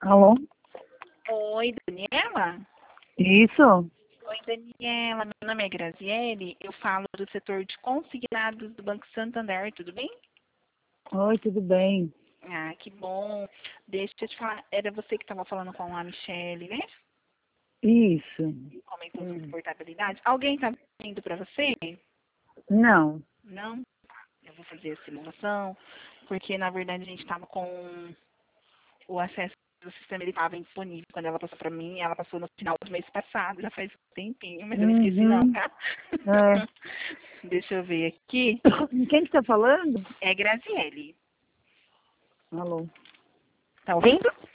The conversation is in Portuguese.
Alô? Oi, Daniela? Isso? Oi, Daniela. Meu nome é Graziele. Eu falo do setor de consignados do Banco Santander, tudo bem? Oi, tudo bem? Ah, que bom. Deixa eu te falar, era você que estava falando com a Michelle, né? Isso. Comentou sobre portabilidade. Alguém está vindo para você? Não. Não? Eu vou fazer a simulação, porque na verdade a gente estava com o acesso do sistema, ele estava indisponível quando ela passou para mim. Ela passou no final do mês passado, já faz um tempinho, mas eu não esqueci não, Uhum. tá? É. Deixa eu ver aqui. Quem que tá falando? É Graziele. Alô? Tá ouvindo?